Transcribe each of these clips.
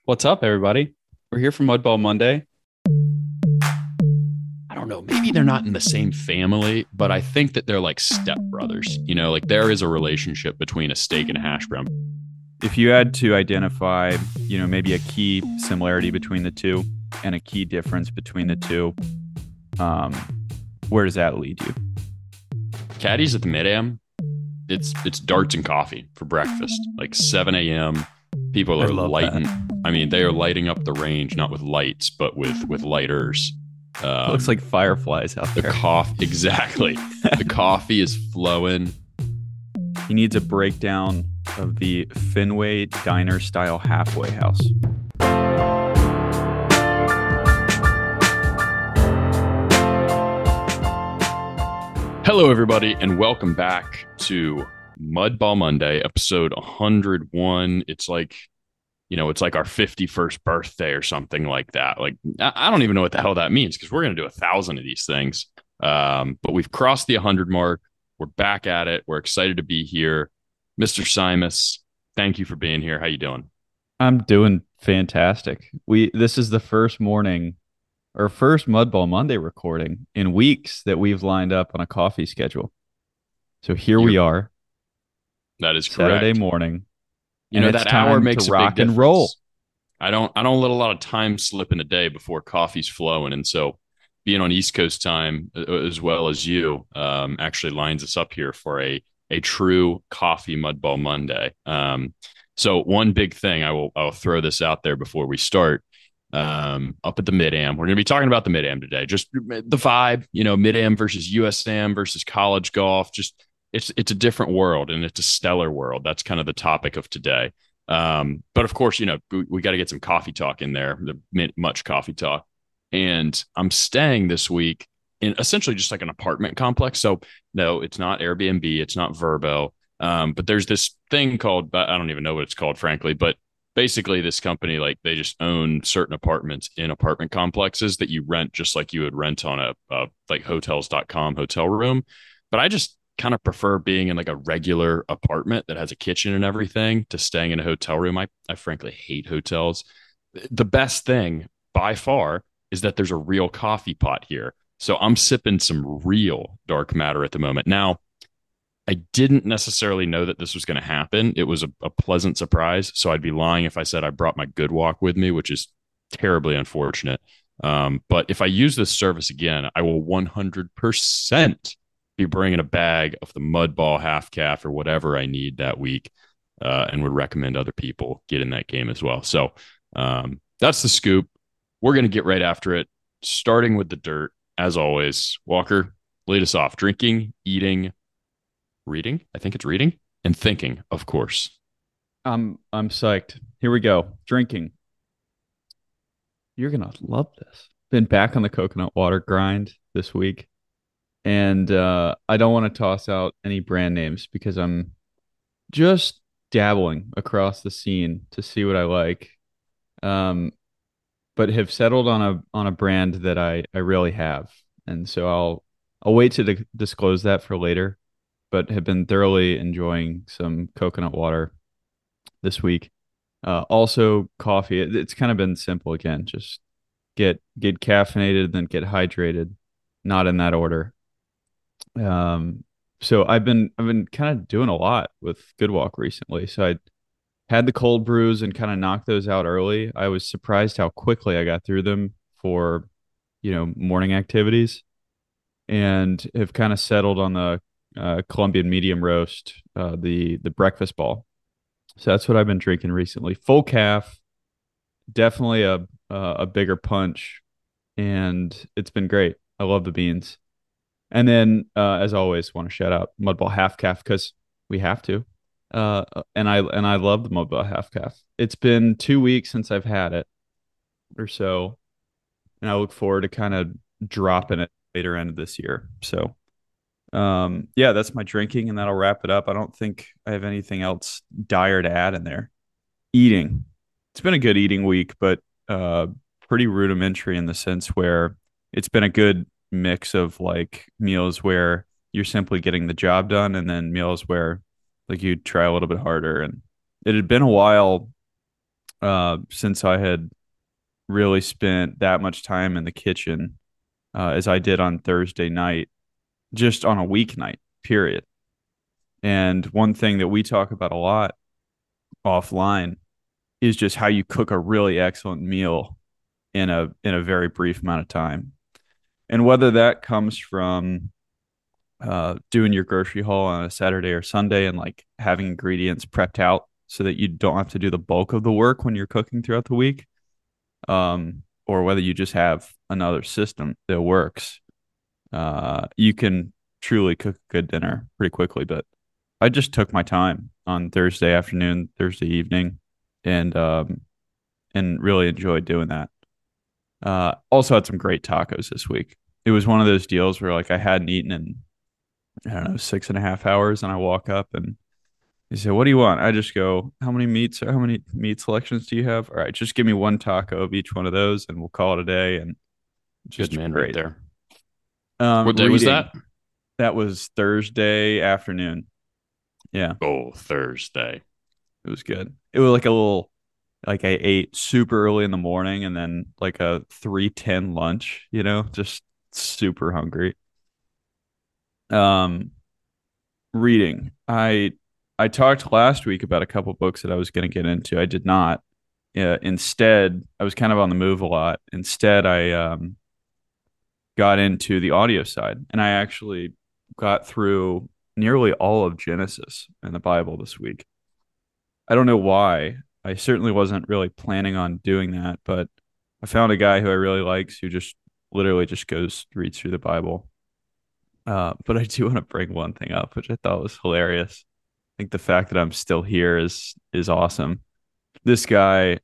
What's up, everybody? We're here for Mudball Monday. I don't know, maybe they're not in the same family, but I think that they're like stepbrothers. Like there is a relationship between a steak and a hash brown. If you had to identify, maybe a key similarity between the two and a key difference between the two, um, where does that lead you? Caddy's at the mid-am. It's darts and coffee for breakfast, like 7 a.m. People I are love that. lighting. I mean, they are lighting up the range, not with lights, but with lighters. Looks like fireflies out The there. coffee, exactly. The coffee is flowing. He needs a breakdown of the Fenway Diner style halfway house. Hello, everybody, and welcome back to Mudball Monday, episode 101. It's like our 51st birthday or something like that. Like, I don't even know what the hell that means because we're going to do 1,000 of these things. But we've crossed the 100 mark. We're back at it. We're excited to be here. Mr. Simus, thank you for being here. How you doing? I'm doing fantastic. This is the first morning or first Mudball Monday recording in weeks that we've lined up on a coffee schedule. So here You're, we are, that is Saturday correct. morning, and it's That hour time to makes a big rock and roll. difference. I don't let a lot of time slip in the day before coffee's flowing, and so being on East Coast time as well as you actually lines us up here for a true coffee Mudball Monday. So one big thing I'll throw this out there before we start. Up at the mid-am, we're going to be talking about the mid-am today. Just the vibe, mid-am versus USAM versus college golf. Just it's a different world and it's a stellar world. That's kind of the topic of today. But of course, we got to get some coffee talk in there, much coffee talk. And I'm staying this week in essentially just like an apartment complex. So no, it's not Airbnb, it's not Verbo. But there's this thing called, I don't even know what it's called, frankly, but basically this company, like they just own certain apartments in apartment complexes that you rent just like you would rent on a like hotels.com hotel room. But I just kind of prefer being in like a regular apartment that has a kitchen and everything to staying in a hotel room. I frankly hate hotels. The best thing by far is that there's a real coffee pot here. So I'm sipping some real dark matter at the moment. Now, I didn't necessarily know that this was going to happen. It was a pleasant surprise. So I'd be lying if I said I brought my good walk with me, which is terribly unfortunate. But if I use this service again, I will 100% be bringing a bag of the Mudball half calf or whatever I need that week, and would recommend other people get in that game as well. So that's the scoop. We're going to get right after it, starting with the dirt. As always, Walker, lead us off. Drinking, eating, reading. I think it's reading and thinking, of course. I'm psyched. Here we go. Drinking. You're gonna love this. Been back on the coconut water grind this week, and I don't want to toss out any brand names because I'm just dabbling across the scene to see what I like. Um, but have settled on a brand that I really have, and so I'll wait to disclose that for later. But have been thoroughly enjoying some coconut water this week. Also coffee. It's kind of been simple again. Just get caffeinated, then get hydrated. Not in that order. So I've been kind of doing a lot with Good Walk recently. So I had the cold brews and kind of knocked those out early. I was surprised how quickly I got through them for, morning activities, and have kind of settled on the Colombian medium roast, the breakfast ball. So that's what I've been drinking recently. Full calf, definitely a bigger punch, and it's been great. I love the beans. And then, as always, want to shout out Mudball half calf because we have to. And I love the Mudball half calf. It's been 2 weeks since I've had it or so, and I look forward to kind of dropping it later end of this year. So yeah, that's my drinking, and that'll wrap it up. I don't think I have anything else dire to add in there. Eating. It's been a good eating week, but pretty rudimentary in the sense where it's been a good mix of like meals where you're simply getting the job done, and then meals where like you try a little bit harder. And it had been a while since I had really spent that much time in the kitchen as I did on Thursday night, just on a weeknight, period. And one thing that we talk about a lot offline is just how you cook a really excellent meal in a very brief amount of time. And whether that comes from doing your grocery haul on a Saturday or Sunday and like having ingredients prepped out so that you don't have to do the bulk of the work when you're cooking throughout the week, or whether you just have another system that works, you can truly cook a good dinner pretty quickly. But I just took my time on Thursday afternoon, Thursday evening, and really enjoyed doing that. Also had some great tacos this week. It was one of those deals where like I hadn't eaten in I don't know 6.5 hours, and I walk up and they say, "What do you want?" I just go, How many meat selections do you have? All right, just give me one taco of each one of those, and we'll call it a day." And Good just man, right great. there. What day was Reading. that? That was Thursday afternoon. Yeah, Oh, Thursday. it was good. It was like a little like I ate super early in the morning and then like a 3:10 lunch, just super hungry. Um, Reading. I talked last week about a couple books that I was going to get into. I did not. Instead, I was kind of on the move a lot. Instead, I got into the audio side, and I actually got through nearly all of Genesis in the Bible this week. I don't know why. I certainly wasn't really planning on doing that, but I found a guy who I really likes who just literally just goes reads through the Bible. But I do want to bring one thing up, which I thought was hilarious. I think the fact that I'm still here is awesome. This guy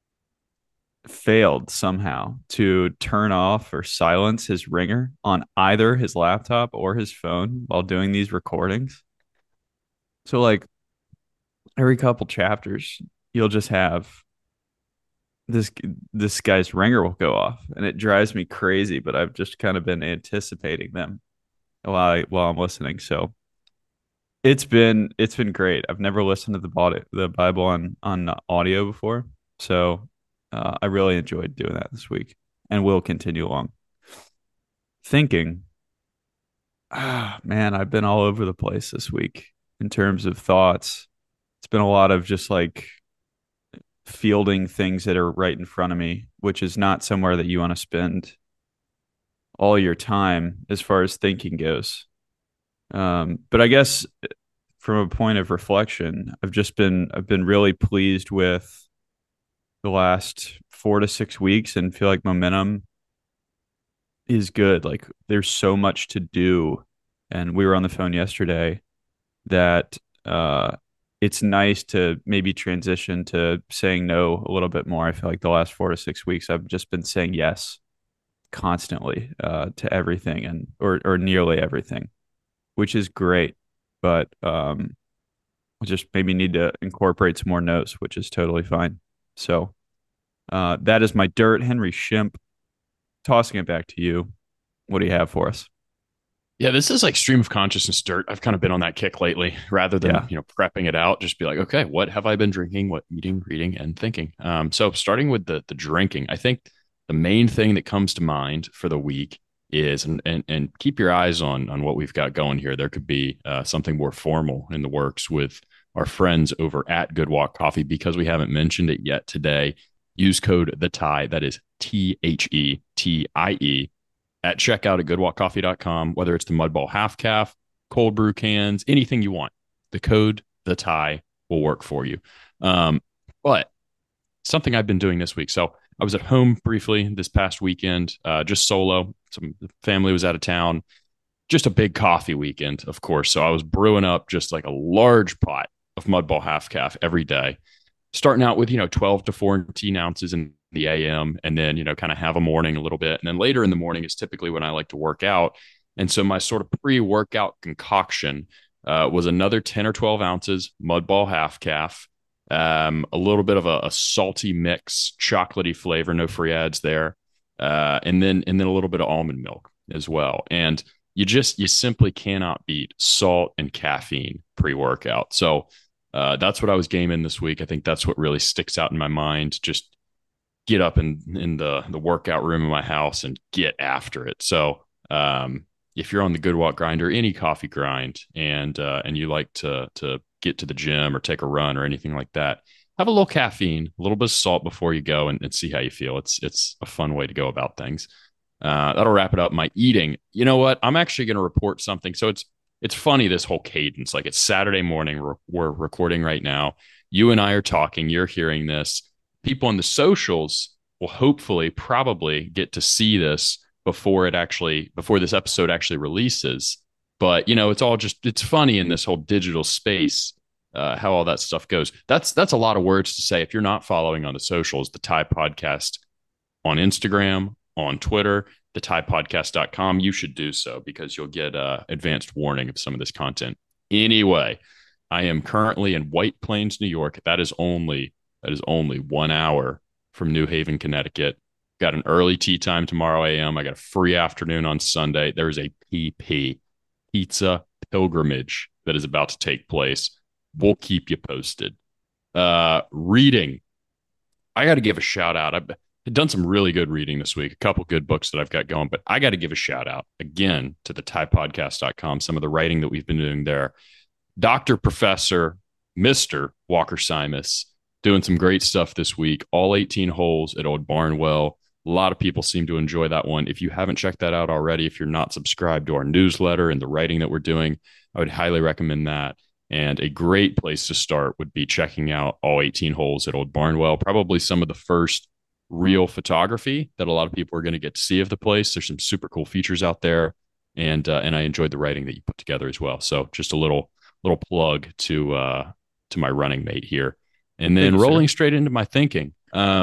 failed somehow to turn off or silence his ringer on either his laptop or his phone while doing these recordings. So like every couple chapters, you'll just have this this guy's ringer will go off, and it drives me crazy. But I've just kind of been anticipating them while I'm listening. So it's been great. I've never listened to the Bible on audio before, so I really enjoyed doing that this week, and will continue along. Thinking, man, I've been all over the place this week in terms of thoughts. It's been a lot of just like fielding things that are right in front of me, which is not somewhere that you want to spend all your time as far as thinking goes. But I guess from a point of reflection, I've been really pleased with the last 4 to 6 weeks and feel like momentum is good. Like there's so much to do. And we were on the phone yesterday that it's nice to maybe transition to saying no a little bit more. I feel like the last 4 to 6 weeks I've just been saying yes constantly to everything and or nearly everything, which is great. But I just maybe need to incorporate some more notes, which is totally fine. So that is my dirt. Henry Shimp, tossing it back to you. What do you have for us? Yeah, this is like stream of consciousness dirt. I've kind of been on that kick lately rather than, Yeah. prepping it out, just be like, okay, what have I been drinking, what eating, reading, and thinking? So starting with the drinking, I think the main thing that comes to mind for the week is and keep your eyes on what we've got going here. There could be something more formal in the works with our friends over at Good Walk Coffee because we haven't mentioned it yet today. Use code the tie. That is THETIE at checkout at goodwalkcoffee.com, whether it's the Mudball half calf, cold brew cans, anything you want. The code, the tie will work for you. But something I've been doing this week. So I was at home briefly this past weekend, just solo. Some family was out of town. Just a big coffee weekend, of course. So I was brewing up just like a large pot of Mudball half calf every day, starting out with 12 to 14 ounces in the AM, and then kind of have a morning a little bit, and then later in the morning is typically when I like to work out. And so my sort of pre-workout concoction was another 10 or 12 ounces Mudball half calf, a little bit of a salty mix, chocolatey flavor, no free ads there, and then a little bit of almond milk as well. And you simply cannot beat salt and caffeine pre-workout. So That's what I was gaming this week. I think that's what really sticks out in my mind. Just get up in the workout room in my house and get after it. So if you're on the Good Walk grind or any coffee grind, and you like to get to the gym or take a run or anything like that, have a little caffeine, a little bit of salt before you go, and see how you feel. It's a fun way to go about things. That'll wrap it up. My eating. You know what? I'm actually going to report something. So it's funny, this whole cadence. Like, it's Saturday morning. We're recording right now. You and I are talking. You're hearing this. People on the socials will hopefully probably get to see this before this episode actually releases. But it's funny in this whole digital space, how all that stuff goes. That's a lot of words to say. If you're not following on the socials, the Thai Podcast on Instagram, on Twitter, thetaipodcast.com, you should do so, because you'll get advanced warning of some of this content. Anyway, I am currently in White Plains, New York. That is only 1 hour from New Haven, Connecticut. Got an early tea time tomorrow a.m. I got a free afternoon on Sunday. There is a PP pizza pilgrimage that is about to take place. We'll keep you posted. Reading. I got to give a shout out. I've done some really good reading this week, a couple good books that I've got going, but I got to give a shout out again to the ThaiPodcast.com, some of the writing that we've been doing there. Dr. Professor Mr. Walker Simus doing some great stuff this week. All 18 holes at Old Barnwell. A lot of people seem to enjoy that one. If you haven't checked that out already, if you're not subscribed to our newsletter and the writing that we're doing, I would highly recommend that. And a great place to start would be checking out All 18 Holes at Old Barnwell. Probably some of the first real photography that a lot of people are going to get to see of the place. There's some super cool features out there, and I enjoyed the writing that you put together as well. So just a little plug to my running mate here, and then rolling straight into my thinking.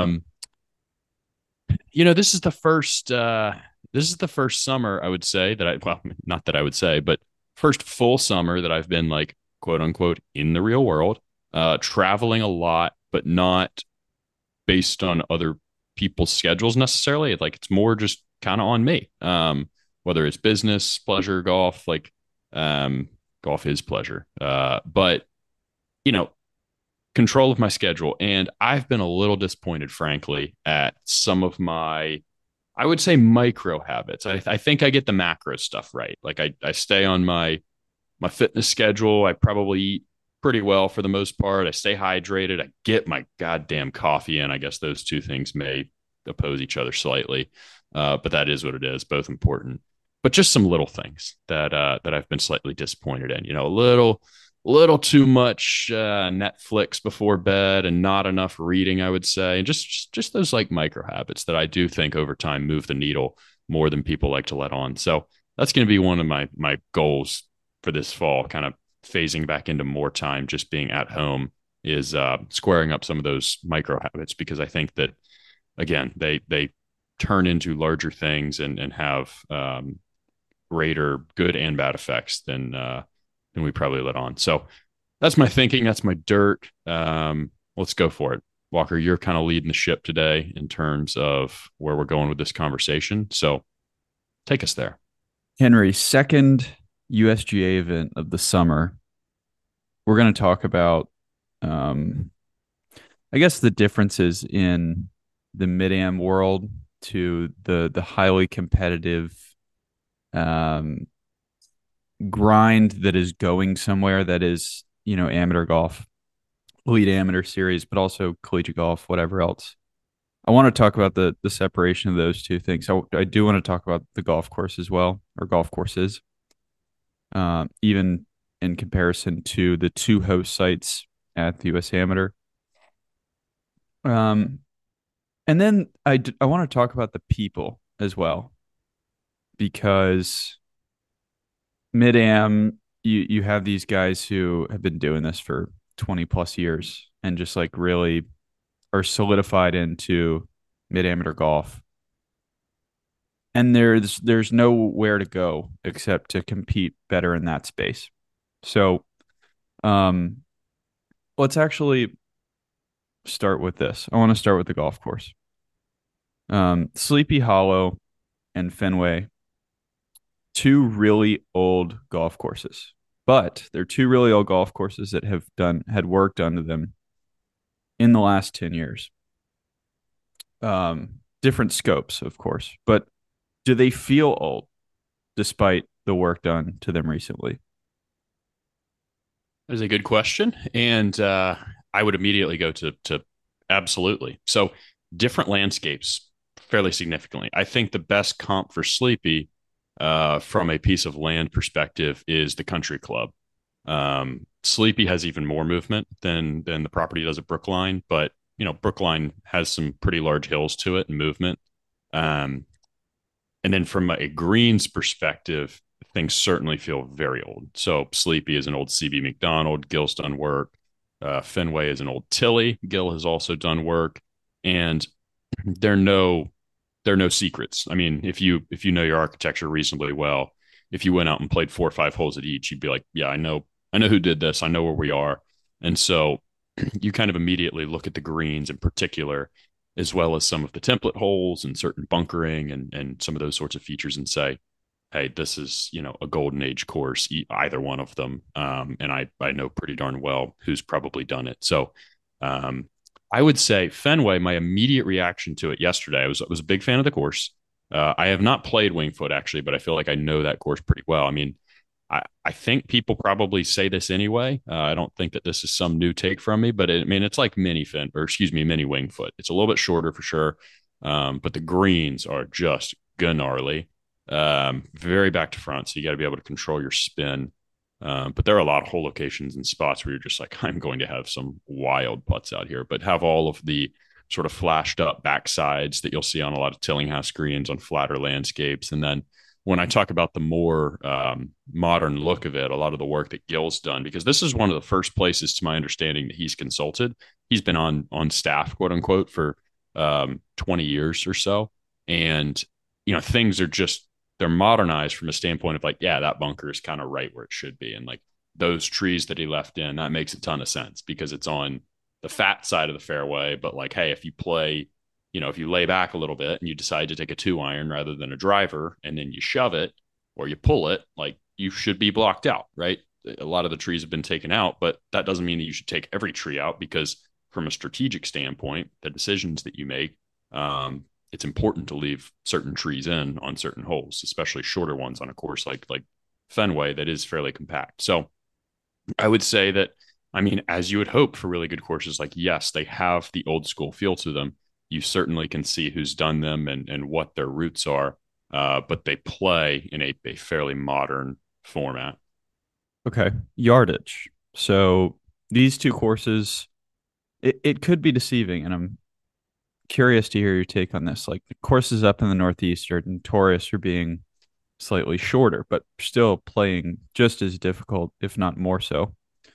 This is the first summer, I would say, not that I would say, but first full summer that I've been, like, quote unquote, in the real world, traveling a lot, but not based on other people's schedules necessarily. It's more just kind of on me. Whether it's business, pleasure, golf, golf is pleasure. But control of my schedule. And I've been a little disappointed, frankly, at some of my, I would say, micro habits. I think I get the macro stuff right. Like, I stay on my fitness schedule. I probably eat pretty well for the most part. I stay hydrated. I get my goddamn coffee in. I guess those two things may oppose each other slightly, but that is what it is. Both important, but just some little things that I've been slightly disappointed in. A little too much Netflix before bed and not enough reading, I would say, and just those, like, micro habits that I do think over time move the needle more than people like to let on. So that's going to be one of my goals for this fall, kind of phasing back into more time just being at home, is squaring up some of those micro habits, because I think that, again, they turn into larger things and have greater good and bad effects than we probably let on. So that's my thinking. That's my dirt. Let's go for it. Walker, you're kind of leading the ship today in terms of where we're going with this conversation. So take us there. Henry, second USGA event of the summer. We're going to talk about, I guess, the differences in the mid-am world to the highly competitive grind that is going somewhere, that is, amateur golf, elite amateur series, but also collegiate golf, whatever else. I want to talk about the separation of those two things. I do want to talk about the golf course as well, or golf courses, even in comparison to the two host sites at the US Amateur. And then I want to talk about the people as well, because mid-am, you have these guys who have been doing this for 20 plus years and just, like, really are solidified into mid-amateur golf. And there's nowhere to go except to compete better in that space. So let's actually start with this. I want to start with the golf course. Sleepy Hollow and Fenway, two really old golf courses. but they're two really old golf courses that had work done to them in the last 10 years. Different scopes, of course, but do they feel old despite the work done to them recently? That is a good question, and I would immediately go to absolutely. So different landscapes fairly significantly. I think the best comp for Sleepy from a piece of land perspective is the Country Club. Sleepy has even more movement than the property does at Brookline, but Brookline has some pretty large hills to it and movement. Um, and then from a greens perspective, things certainly feel very old. So Sleepy is an old CB McDonald. Gil's done work. Fenway is an old Tilly. Gil has also done work, and there are no secrets. I mean, if you know your architecture reasonably well, if you went out and played 4 or 5 holes at each, you'd be like, yeah, I know who did this. I know where we are, and so you kind of immediately look at the greens in particular, as well as some of the template holes and certain bunkering and some of those sorts of features, and say, hey, this is a golden age course, either one of them. And I know pretty darn well who's probably done it. So um, I would say Fenway. My immediate reaction to it yesterday, I was a big fan of the course. I have not played Wingfoot actually, but I feel like I know that course pretty well. I mean, I think people probably say this anyway. I don't think that this is some new take from me, but I mean, it's like mini Wingfoot. It's a little bit shorter for sure, but the greens are just gnarly, very back to front. So you got to be able to control your spin. But there are a lot of hole locations and spots where you're just like, I'm going to have some wild putts out here, but have all of the sort of flashed up backsides that you'll see on a lot of Tillinghast greens on flatter landscapes. And then when I talk about the more modern look of it, a lot of the work that Gil's done, because this is one of the first places, to my understanding, that he's consulted. He's been on staff, quote unquote, for 20 years or so, and things are just they're modernized from a standpoint of like, yeah, that bunker is kind of right where it should be, and like those trees that he left in, that makes a ton of sense because it's on the fat side of the fairway. But like, hey, if you play if you lay back a little bit and you decide to take a 2 iron rather than a driver and then you shove it or you pull it, like you should be blocked out, right? A lot of the trees have been taken out, but that doesn't mean that you should take every tree out because from a strategic standpoint, the decisions that you make, it's important to leave certain trees in on certain holes, especially shorter ones on a course like Fenway that is fairly compact. So I would say that, I mean, as you would hope for really good courses, like, yes, they have the old school feel to them. You certainly can see who's done them and what their roots are, but they play in a fairly modern format. Okay. Yardage. So these two courses, it could be deceiving, and I'm curious to hear your take on this. Like the courses up in the Northeast are notorious for being slightly shorter, but still playing just as difficult, if not more so.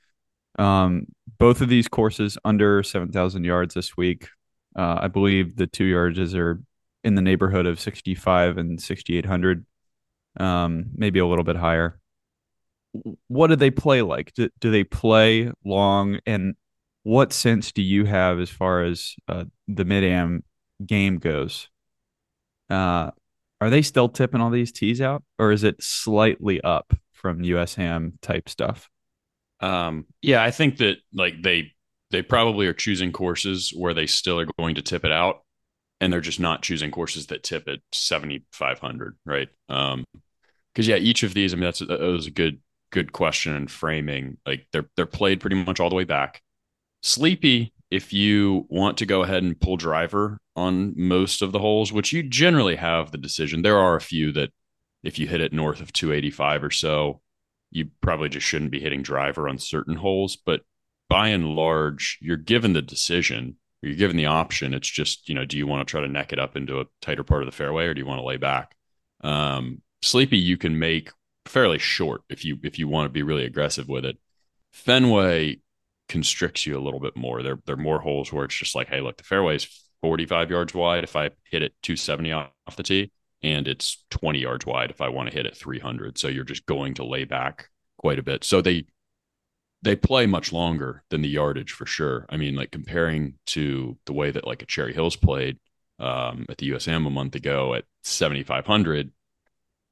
Both of these courses under 7,000 yards this week. I believe the 2 yardages are in the neighborhood of 65 and 6,800, maybe a little bit higher. What do they play like? Do they play long? And what sense do you have as far as the mid-am game goes? Uh, are they still tipping all these tees out, or is it slightly up from USAM type stuff? Yeah, I think that like they probably are choosing courses where they still are going to tip it out, and they're just not choosing courses that tip at 7,500, right? Because yeah, each of these, I mean, that was a good question and framing. Like they're played pretty much all the way back. Sleepy, if you want to go ahead and pull driver on most of the holes, which you generally have the decision. There are a few that if you hit it north of 285 or so, you probably just shouldn't be hitting driver on certain holes. But by and large, you're given the decision, or you're given the option. It's just, do you want to try to neck it up into a tighter part of the fairway or do you want to lay back? Sleepy, you can make fairly short if you want to be really aggressive with it. Fenway constricts you a little bit more. There are more holes where it's just like, hey, look, the fairway is 45 yards wide if I hit it 270 off the tee, and it's 20 yards wide if I want to hit it 300. So you're just going to lay back quite a bit. So they play much longer than the yardage for sure. I mean, like comparing to the way that like a Cherry Hills played at the USM a month ago at 7,500,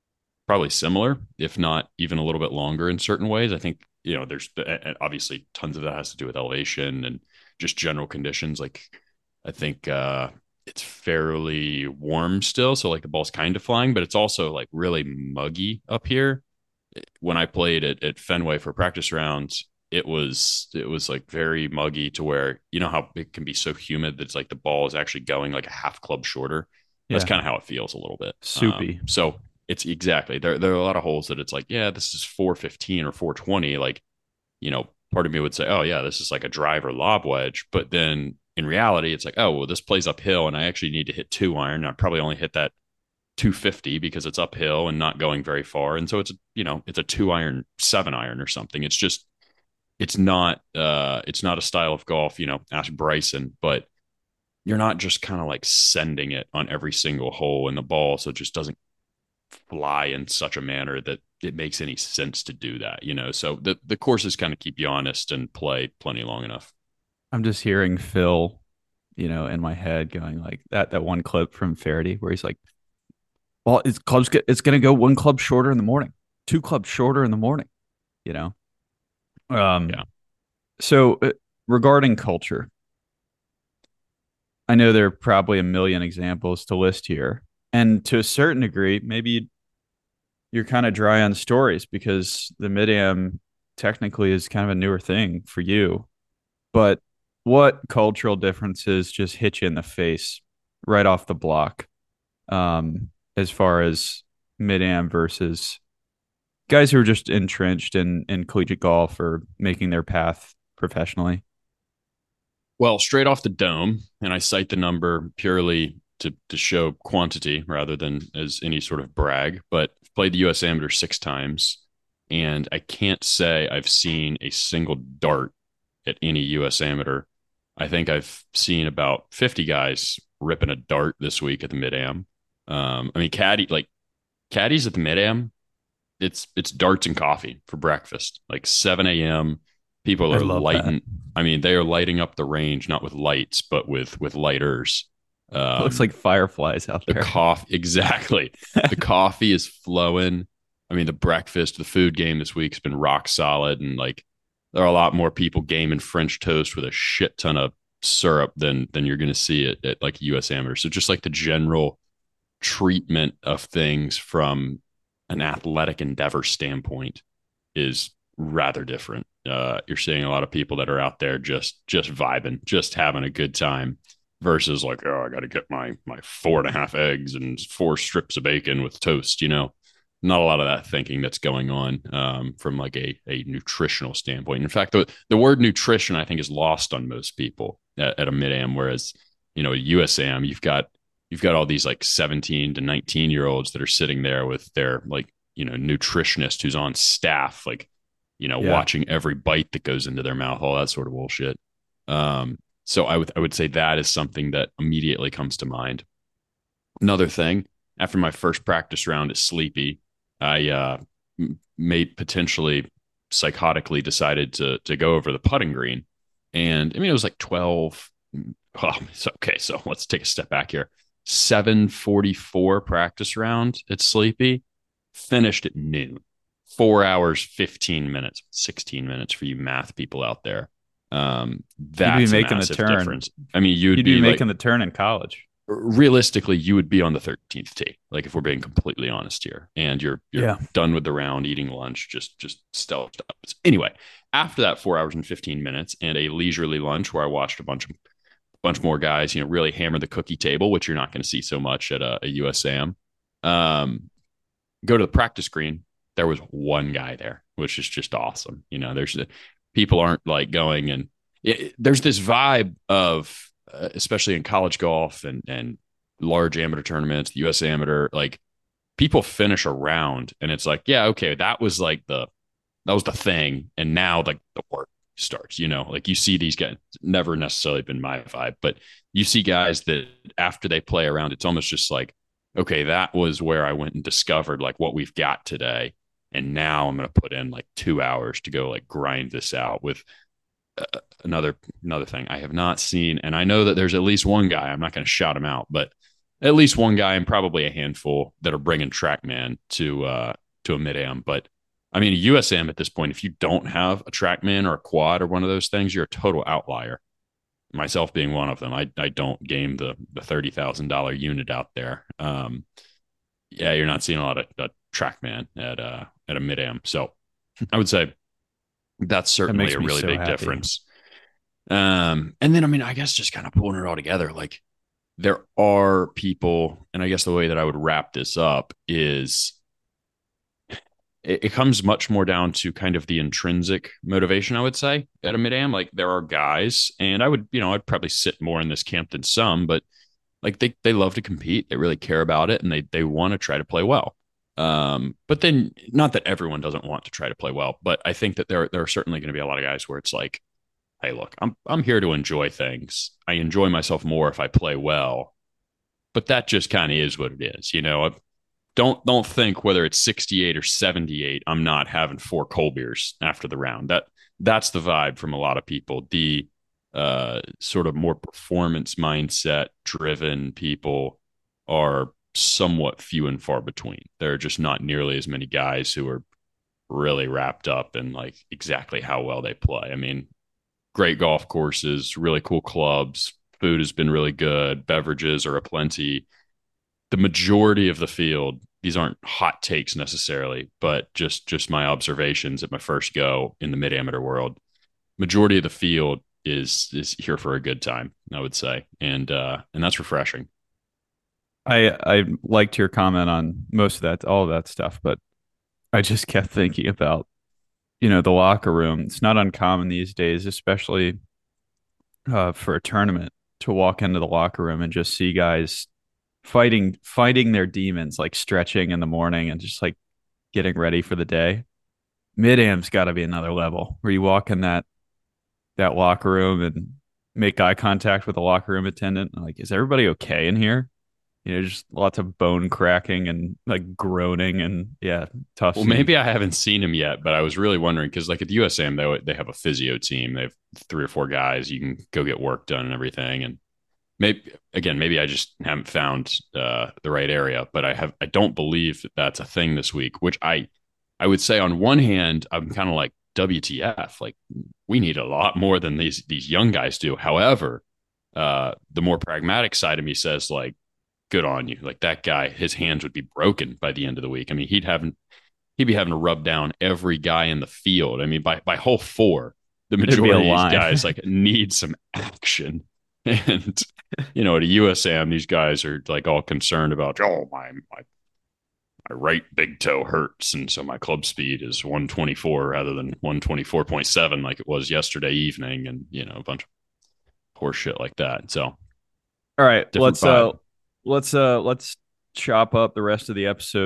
probably similar, if not even a little bit longer in certain ways. I think, there's obviously tons of that has to do with elevation and just general conditions. Like, I think it's fairly warm still. So, like, the ball's kind of flying, but it's also like really muggy up here. When I played at Fenway for practice rounds, it was like very muggy to where, how it can be so humid that it's like the ball is actually going like a half club shorter. That's Yeah. kind of how it feels a little bit. Soupy. So it's exactly there are a lot of holes that it's like, yeah, this is 415 or 420. Like, part of me would say, oh yeah, this is like a driver lob wedge. But then in reality, it's like, oh, well, this plays uphill and I actually need to hit 2 iron. I probably only hit that 250 because it's uphill and not going very far. And so it's a 2 iron, 7 iron or something. It's just, it's not a style of golf, ask Bryson, but you're not just kind of like sending it on every single hole in the ball. So it just doesn't fly in such a manner that it makes any sense to do that, So the courses kind of keep you honest and play plenty long enough. I'm just hearing Phil, in my head going like that one clip from Faraday where he's like, well, it's going to go one club shorter in the morning, two clubs shorter in the morning, you know? Yeah. Um, so regarding culture, I know there are probably a million examples to list here. And to a certain degree, maybe you're kind of dry on stories because the mid-am technically is kind of a newer thing for you. But what cultural differences just hit you in the face right off the block, as far as mid-am versus guys who are just entrenched in collegiate golf or making their path professionally? Well, straight off the dome, and I cite the number purely to show quantity rather than as any sort of brag, but I've played the US Amateur 6 times, and I can't say I've seen a single dart at any US Amateur. I think I've seen about 50 guys ripping a dart this week at the mid am. I mean, caddies at the mid am, it's darts and coffee for breakfast, like 7 a.m. People I are love that. lighting. I mean, they are lighting up the range, not with lights, but with lighters. It looks Um, like fireflies out the there. coffee, exactly. The coffee is flowing. I mean, the food game this week's been rock solid, and like there are a lot more people gaming French toast with a shit ton of syrup than you're going to see at like US Amateur. So just like the general treatment of things from an athletic endeavor standpoint is rather different. You're seeing a lot of people that are out there just vibing, just having a good time, versus like, oh, I got to get my 4.5 eggs and 4 strips of bacon with toast. Not a lot of that thinking that's going on from like a nutritional standpoint. In fact, the word nutrition I think is lost on most people at a mid am, whereas at USAM you've got all these like 17 to 19 year olds that are sitting there with their like nutritionist who's on staff, like Yeah. watching every bite that goes into their mouth, all that sort of bullshit. So I would say that is something that immediately comes to mind. Another thing, after my first practice round at Sleepy, I may potentially psychotically decided to go over the putting green, and I mean it was like 12. Well, so, okay, so let's take a step back here. 7:44 practice round at Sleepy, finished at noon. 4 hours, 15 minutes, 16 minutes for you math people out there. You'd be That's a making the massive turn. difference. I mean, you'd You'd be be like, making the turn in college. realistically, you would be on the 13th tee. Like, if we're being completely honest here, and you're Yeah. done with the round, eating lunch, just stellar stuff. Anyway, after that 4 hours and 15 minutes and a leisurely lunch where I watched a bunch more guys, really hammer the cookie table, which you're not going to see so much at a USAM. Go to the practice green. There was one guy there, which is just awesome. There's people aren't like going, and there's this vibe of, especially in college golf and large amateur tournaments, the US Amateur, like people finish a round and it's like, yeah, okay, that was the thing, and now like the work starts. Like you see these guys. Never necessarily been my vibe, but you see guys that after they play around, it's almost just like, okay, that was where I went and discovered like what we've got today, and now I'm going to put in like 2 hours to go like grind this out with another thing I have not seen, and I know that there's at least one guy. I'm not going to shout him out, but at least one guy and probably a handful that are bringing TrackMan to a mid am. But I mean, a USAM at this point, if you don't have a TrackMan or a quad or one of those things, you're a total outlier. Myself being one of them. I don't game the $30,000 unit out there. Yeah, you're not seeing a lot of TrackMan at a mid am. So I would say that's That certainly makes a me really so big happy. difference. And then I mean, I guess just kind of pulling it all together, like there are people, and I guess the way that I would wrap this up is it comes much more down to kind of the intrinsic motivation, I would say, at a mid am. Like there are guys, and I would, I'd probably sit more in this camp than some, but like they love to compete, they really care about it, and they want to try to play well. But then not that everyone doesn't want to try to play well, but I think that there are certainly going to be a lot of guys where it's like, hey, look, I'm here to enjoy things. I enjoy myself more if I play well, but that just kind of is what it is. Don't think whether it's 68 or 78, I'm not having four cold beers after the round. That's the vibe from a lot of people. The sort of more performance mindset driven people are somewhat few and far between. There are just not nearly as many guys who are really wrapped up in like exactly how well they play. I mean, great golf courses, really cool clubs, food has been really good, beverages are aplenty. The majority of the field, these aren't hot takes necessarily, but just my observations at my first go in the mid amateur world. Majority of the field is here for a good time, I would say, and that's refreshing. I liked your comment on most of that, all of that stuff, but I just kept thinking about, the locker room. It's not uncommon these days, especially for a tournament, to walk into the locker room and just see guys fighting their demons, like stretching in the morning and just like getting ready for the day. Mid am's got to be another level where you walk in that locker room and make eye contact with the locker room attendant. Like, is everybody okay in here? Just lots of bone cracking and like groaning and yeah, tough Well, scene. maybe I haven't seen him yet, but I was really wondering because, like at the USAM, they have a physio team. They have three or four guys you can go get work done and everything. And maybe I just haven't found the right area, but I don't believe that that's a thing this week. Which I would say on one hand, I'm kind of like WTF, like we need a lot more than these young guys do. However, the more pragmatic side of me says like, good on you. Like that guy, his hands would be broken by the end of the week. I mean, he'd be having to rub down every guy in the field. I mean, by hole four, the There'd be a majority of these line. guys like need some action. And at a USAM, these guys are like all concerned about, oh, my right big toe hurts, and so my club speed is 124 rather than 124.7 like it was yesterday evening, and a bunch of horse shit like that. So All right, different vibe. let's chop up the rest of the episode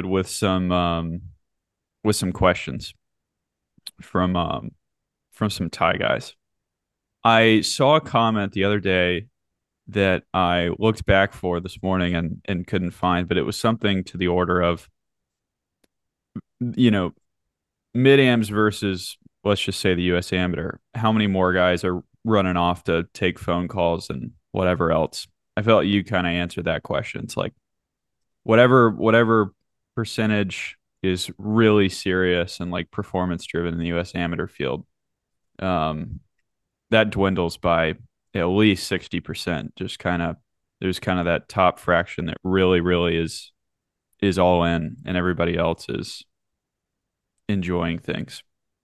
with some questions from some Thai guys. I saw a comment the other day that I looked back for this morning and couldn't find, but it was something to the order of, you know, mid ams versus, let's just say, the US Amateur. How many more guys are running off to take phone calls and whatever else? I felt you kind of answered that question. It's like whatever percentage is really serious and like performance driven in the US Amateur field, um, that dwindles by at least 60%. Just kind of there's kind of that top fraction that really is all in, and everybody else is enjoying things.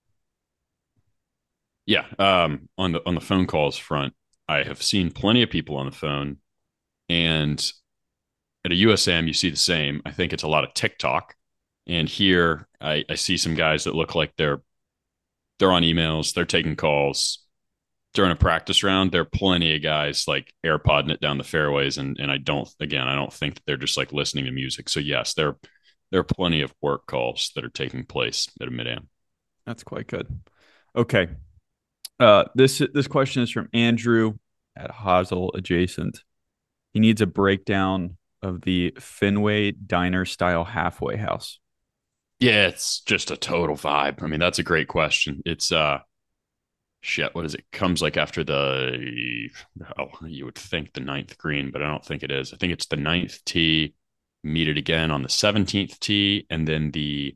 Yeah. On the phone calls front, I have seen plenty of people on the phone, and at a USM you see the same. I think it's a lot of TikTok, and here I see some guys that look like they're on emails, they're taking calls during a practice round. There are plenty of guys like AirPodding it down the fairways, and I don't think that they're just like listening to music. So yes, there are plenty of work calls that are taking place at a mid am. That's quite good. Okay. This question is from Andrew at Hazel Adjacent. He needs a breakdown of the Fenway Diner style halfway house. Yeah, it's just a total vibe. I mean, that's a great question. It's Shit, what is it? Comes like after the, oh, you would think the ninth green, but I don't think it is. I think it's the ninth tee, meet it again on the 17th tee, and then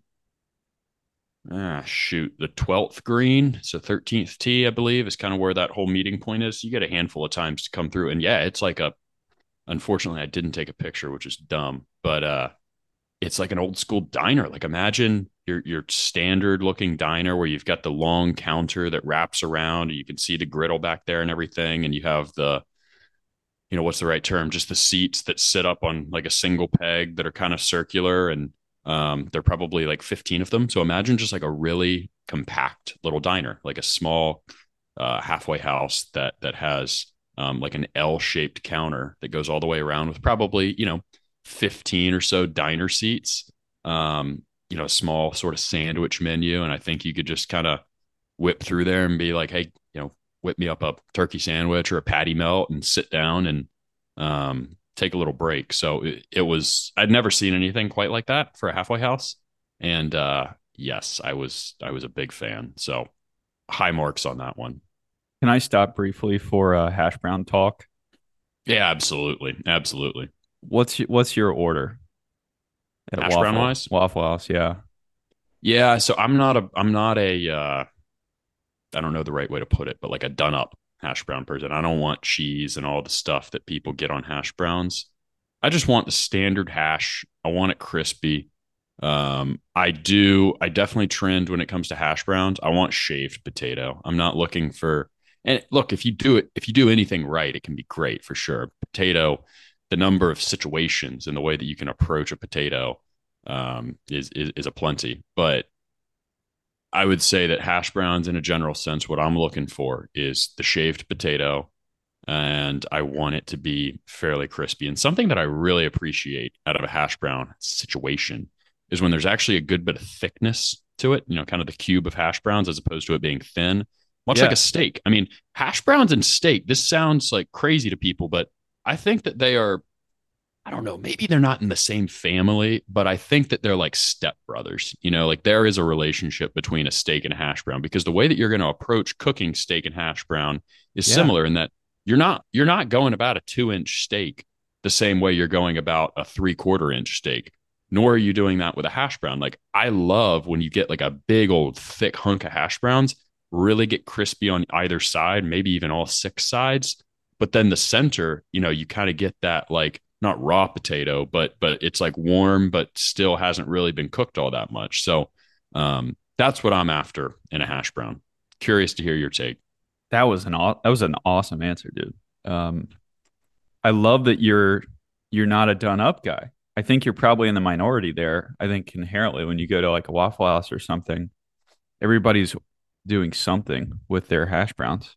the 12th green. So 13th tee, I believe, is kind of where that whole meeting point is. You get a handful of times to come through. And yeah, it's like unfortunately, I didn't take a picture, which is dumb, but it's like an old school diner. Like imagine your standard looking diner where you've got the long counter that wraps around. You can see the griddle back there and everything, and you have what's the right term? Just the seats that sit up on like a single peg that are kind of circular, and they're probably like 15 of them. So imagine just like a really compact little diner, like a small halfway house that has like an L-shaped counter that goes all the way around with probably 15 or so diner seats. A small sort of sandwich menu, and I think you could just kind of whip through there and be like, hey, whip me up a turkey sandwich or a patty melt and sit down and take a little break. So it was, I'd never seen anything quite like that for a halfway house. And yes, I was a big fan. So high marks on that one. Can I stop briefly for hash brown talk? Yeah, absolutely. Absolutely. What's your order at Hash brown Waffle wise. Waffle House? Yeah. Yeah. So I'm not a I don't know the right way to put it, but like a done up hash brown person. I don't want cheese and all the stuff that people get on hash browns. I just want the standard hash. I want it crispy. I definitely trend when it comes to hash browns. I want shaved potato. I'm not looking for, and look, if you do anything right, it can be great for sure. Potato, the number of situations and the way that you can approach a potato is a plenty. But I would say that hash browns, in a general sense, what I'm looking for is the shaved potato, and I want it to be fairly crispy. And something that I really appreciate out of a hash brown situation is when there's actually a good bit of thickness to it, kind of the cube of hash browns as opposed to it being thin, much like a Yeah. steak. I mean, hash browns and steak, this sounds like crazy to people, but I think that they are, I don't know, maybe they're not in the same family, but I think that they're like stepbrothers. Like there is a relationship between a steak and a hash brown because the way that you're going to approach cooking steak and hash brown is Yeah. similar in that you're not going about a 2-inch steak the same way you're going about a 3/4 inch steak, nor are you doing that with a hash brown. Like I love when you get like a big old thick hunk of hash browns, really get crispy on either side, maybe even all six sides. But then the center, you kind of get that like not raw potato, but it's like warm, but still hasn't really been cooked all that much. So that's what I'm after in a hash brown. Curious to hear your take. That was an awesome answer, dude. Um, I love that you're not a done up guy. I think you're probably in the minority there. I think inherently when you go to like a Waffle House or something, everybody's doing something with their hash browns.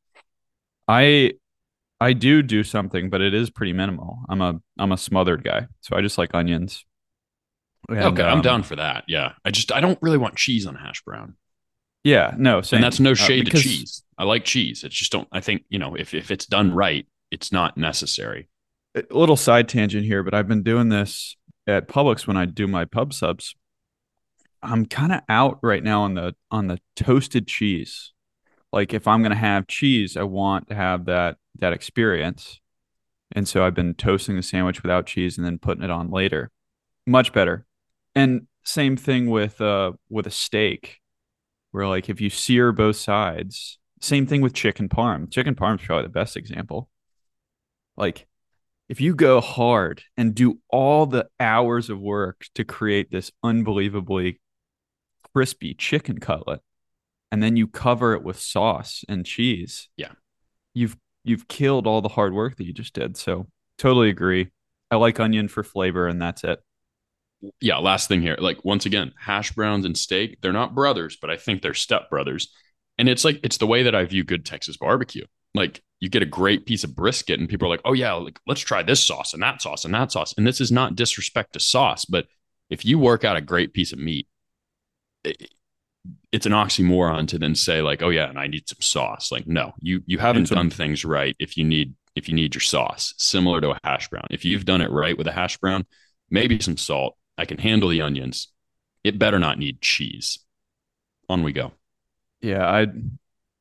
I I do something, but it is pretty minimal. I'm a smothered guy, so I just like onions. And Okay, I'm down for that. Yeah, I don't really want cheese on a hash brown, yeah, no, and that's same. no shade to Because cheese. I like cheese. It's just don't. I think if it's done right, it's not necessary. a little side tangent here, but I've been doing this at Publix when I do my pub subs. I'm kind of out right now on the toasted cheese. Like if I'm gonna have cheese, I want to have that experience. And so I've been toasting the sandwich without cheese and then putting it on later. Much better. And same thing with a steak, where like if you sear both sides, same thing with chicken parm. Chicken parm is probably the best example. Like if you go hard and do all the hours of work to create this unbelievably crispy chicken cutlet, and then you cover it with sauce and cheese, Yeah, you've you've killed all the hard work that you just did. So totally agree. I like onion for flavor, and that's it. yeah. Last thing here, like once again, hash browns and steak, they're not brothers, but I think they're step brothers. And it's the way that I view good Texas barbecue. Like you get a great piece of brisket, and people are like, "Oh yeah, like let's try this sauce and that sauce and that sauce." And this is not disrespect to sauce, but if you work out a great piece of meat, it, it's an oxymoron to then say like, "Oh yeah, and I need some sauce." Like, no, you And haven't done some things right if you need your sauce. Similar to a hash brown, if you've done it right with a hash brown, maybe some salt. I can handle the onions. It better not need cheese. On we go. Yeah, I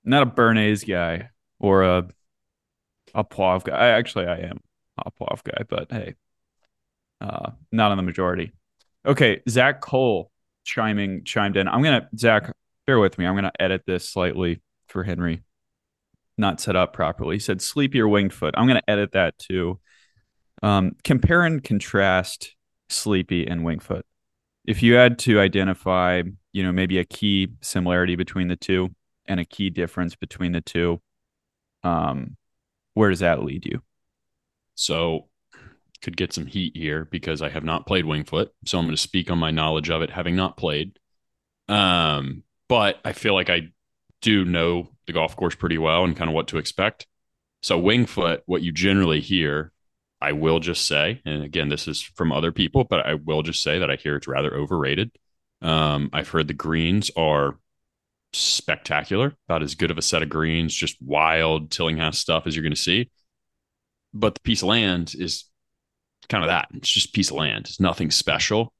not a Bernays guy or a Poivre guy. I am a Poivre guy, but hey, not on the majority. Okay, Zach Cole chimed in. Zach, bear with me. I'm gonna edit this slightly for Henry. Not set up properly. He said sleepy or winged foot. I'm gonna edit that too. Compare and contrast sleepy and winged foot. If you had to identify, maybe a key similarity between the two and a key difference between the two, um, where does that lead you? So could get some heat here because I have not played Wingfoot. So I'm going to speak on my knowledge of it, having not played. But I feel like I do know the golf course pretty well and kind of what to expect. So Wingfoot, what you generally hear, I will just say, and again, this is from other people, but I will just say that I hear it's rather overrated. I've heard the greens are spectacular, about as good of a set of greens, just wild Tillinghast stuff as you're going to see. But the piece of land is kind of that. It's just a piece of land. It's nothing special.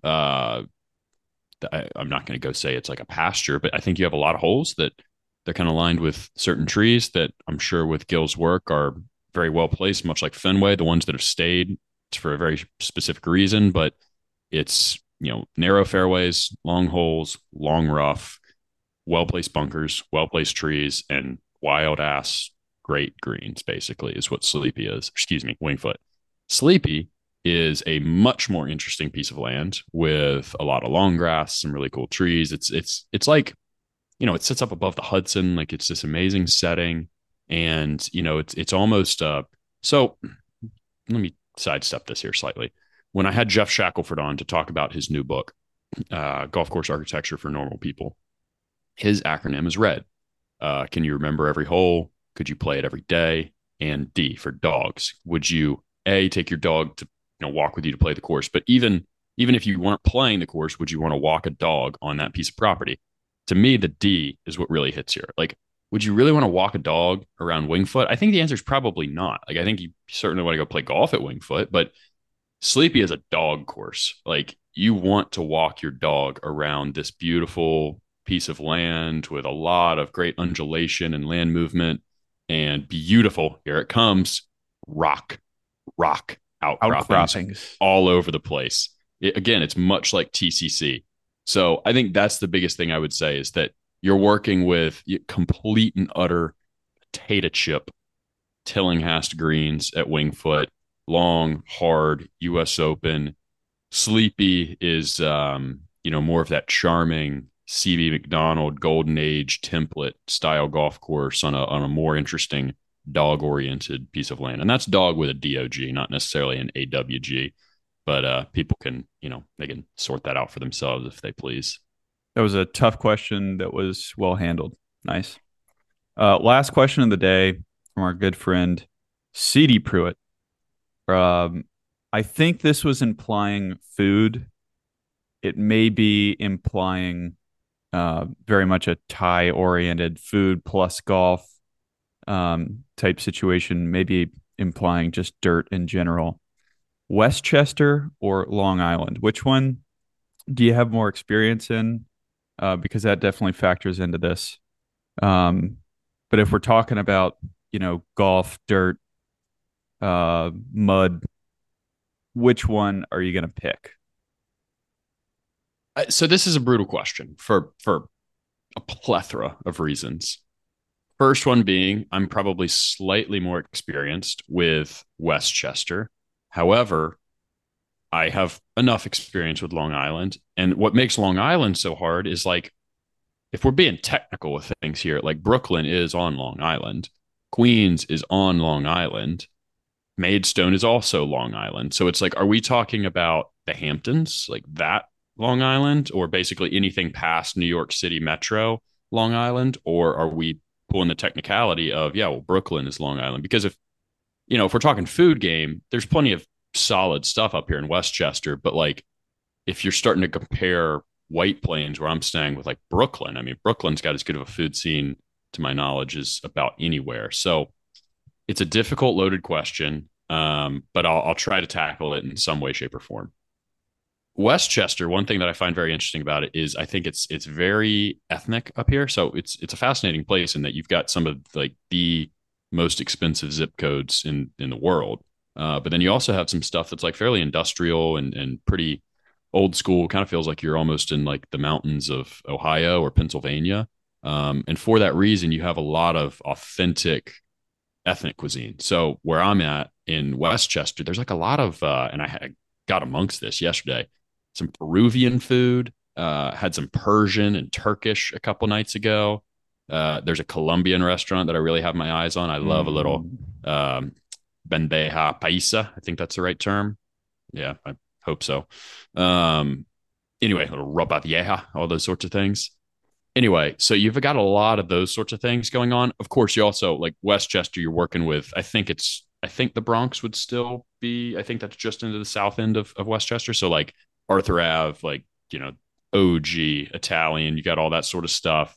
I'm not going to go say it's like a pasture, but I think you have a lot of holes that they're kind of lined with certain trees that I'm sure with Gil's work are very well placed, much like Fenway. The ones that have stayed, it's for a very specific reason, but it's, narrow fairways, long holes, long rough, well placed bunkers, well placed trees, and wild ass great greens, basically, is what Sleepy is. Excuse me, Wingfoot. Sleepy is a much more interesting piece of land with a lot of long grass, some really cool trees. It's like, it sits up above the Hudson, like it's this amazing setting, and it's almost so. Let me sidestep this here slightly. When I had Jeff Shackelford on to talk about his new book, Golf Course Architecture for Normal People, his acronym is RED. Can you remember every hole? Could you play it every day? And D for dogs. Would you take your dog to walk with you to play the course? But even if you weren't playing the course, would you want to walk a dog on that piece of property? To me, the D is what really hits here. Like, would you really want to walk a dog around Wingfoot? I think the answer is probably not. Like, I think you certainly want to go play golf at Wingfoot, but Sleepy is a dog course. Like, you want to walk your dog around this beautiful piece of land with a lot of great undulation and land movement and beautiful. Here it comes. Rock outcroppings all over the place. Again, it's much like TCC. So I think that's the biggest thing I would say is that you're working with complete and utter potato chip Tillinghast greens at Wingfoot, long, hard, US Open. Sleepy is, more of that charming CB Macdonald Golden Age template style golf course on a more interesting dog oriented piece of land. And that's dog with a DOG, not necessarily an AWG. But people can, they can sort that out for themselves if they please. That was a tough question that was well handled. Nice. Last question of the day from our good friend CD Pruitt. I think this was implying food. It may be implying very much a tie oriented food plus golf type situation, maybe implying just dirt in general. Westchester or Long Island? Which one do you have more experience in? Because that definitely factors into this. But if we're talking about, golf, dirt, mud, which one are you going to pick? So this is a brutal question for a plethora of reasons. First one being, I'm probably slightly more experienced with Westchester. However, I have enough experience with Long Island. And what makes Long Island so hard is like, if we're being technical with things here, like Brooklyn is on Long Island, Queens is on Long Island, Maidstone is also Long Island. So it's like, are we talking about the Hamptons, like that Long Island, or basically anything past New York City Metro Long Island? Or are we pulling the technicality of, yeah, well, Brooklyn is Long Island? Because if we're talking food game, there's plenty of solid stuff up here in Westchester. But like, if you're starting to compare White Plains, where I'm staying, with like Brooklyn, I mean, Brooklyn's got as good of a food scene, to my knowledge, as about anywhere. So it's a difficult, loaded question, but I'll try to tackle it in some way, shape, or form. Westchester, one thing that I find very interesting about it is I think it's very ethnic up here. So it's a fascinating place in that you've got some of like the most expensive zip codes in the world. But then you also have some stuff that's like fairly industrial and pretty old school. Kind of feels like you're almost in like the mountains of Ohio or Pennsylvania. And for that reason, you have a lot of authentic ethnic cuisine. So where I'm at in Westchester, there's like a lot of, and got amongst this yesterday, some Peruvian food, had some Persian and Turkish a couple nights ago. There's a Colombian restaurant that I really have my eyes on. I love a little um, bandeja paisa. I think that's the right term. Yeah, I hope so. Um, anyway, a little ropa vieja, all those sorts of things. Anyway, so you've got a lot of those sorts of things going on. Of course, you also like Westchester, you're working with, I think the Bronx would still be, I think that's just into the south end of Westchester. So like Arthur Ave, like, OG Italian, you got all that sort of stuff.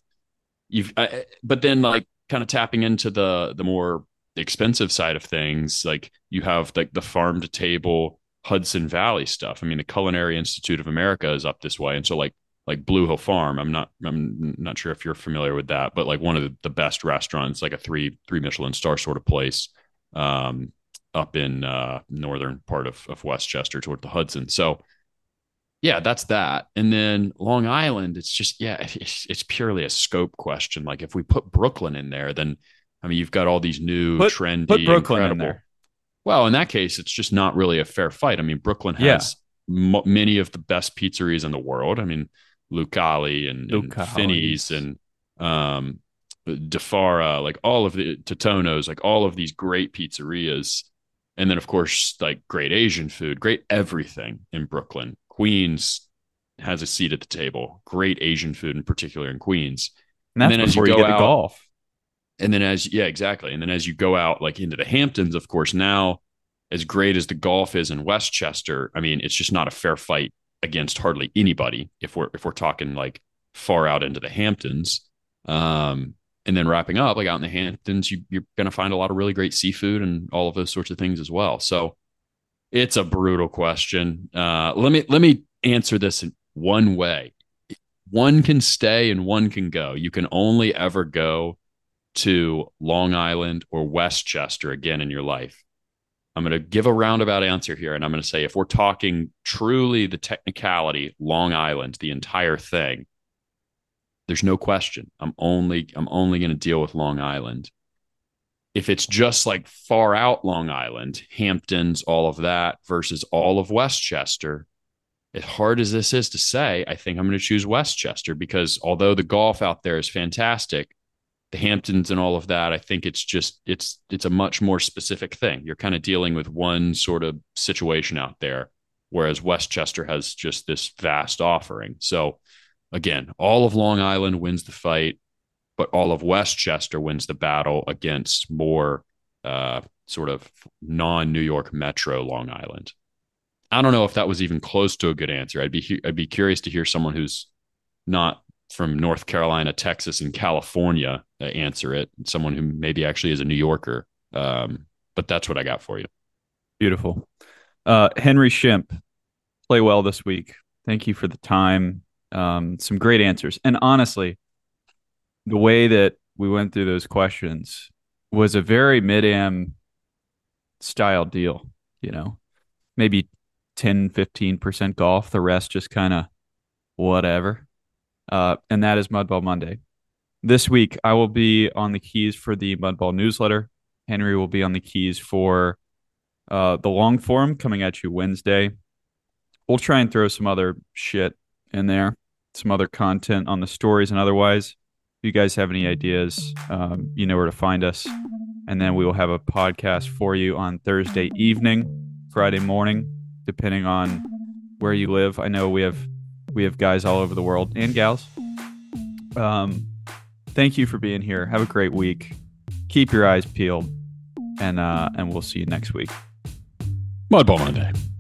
But then like kind of tapping into the more expensive side of things, like you have like the farm to table Hudson Valley stuff. I mean, the Culinary Institute of America is up this way. And so like Blue Hill Farm. I'm not sure if you're familiar with that, but like one of the best restaurants, like a three Michelin star sort of place, um, up in northern part of Westchester toward the Hudson. So yeah, that's that. And then Long Island, it's just it's purely a scope question. Like if we put Brooklyn in there, then I mean you've got all these new Put trendy, Brooklyn in incredible. there. Well, in that case, it's just not really a fair fight. I mean, Brooklyn Yeah. has many of the best pizzerias in the world. I mean, Lucali and Finney's Lucali's. and um, DeFara, like all of the Totono's, like all of these great pizzerias. And then, of course, like great Asian food, great everything in Brooklyn. Queens has a seat at the table, great Asian food in particular in Queens. And And that's then as you before you go get to out, golf. and then yeah, exactly. And then as you go out like into the Hamptons, of course, now as great as the golf is in Westchester, I mean, it's just not a fair fight against hardly anybody if we're talking like far out into the Hamptons. And then wrapping up, like out in the Hamptons, you're going to find a lot of really great seafood and all of those sorts of things as well. So it's a brutal question. Let me answer this in one way. One can stay and one can go. You can only ever go to Long Island or Westchester again in your life. I'm going to give a roundabout answer here. And I'm going to say, if we're talking truly the technicality, Long Island, the entire thing, there's no question. I'm only going to deal with Long Island. If it's just like far out Long Island, Hamptons, all of that versus all of Westchester, as hard as this is to say, I think I'm going to choose Westchester because although the golf out there is fantastic, the Hamptons and all of that, I think it's a much more specific thing. You're kind of dealing with one sort of situation out there, whereas Westchester has just this vast offering. So again, all of Long Island wins the fight, but all of Westchester wins the battle against more sort of non-New York Metro Long Island. I don't know if that was even close to a good answer. I'd be curious to hear someone who's not from North Carolina, Texas, and California answer it. Someone who maybe actually is a New Yorker. But that's what I got for you. Beautiful. Henry Shimp, play well this week. Thank you for the time. Some great answers. And honestly, the way that we went through those questions was a very mid-am style deal, maybe 10-15% golf, the rest just kind of whatever. And that is Mudball Monday. This week, I will be on the keys for the Mudball newsletter. Henry will be on the keys for the long form coming at you Wednesday. We'll try and throw some other shit in there, some other content on the stories and otherwise. If you guys have any ideas, you know where to find us. And then we will have a podcast for you on Thursday evening, Friday morning, depending on where you live. I know we have guys all over the world and gals. Thank you for being here. Have a great week. Keep your eyes peeled, and we'll see you next week. Mudball Monday.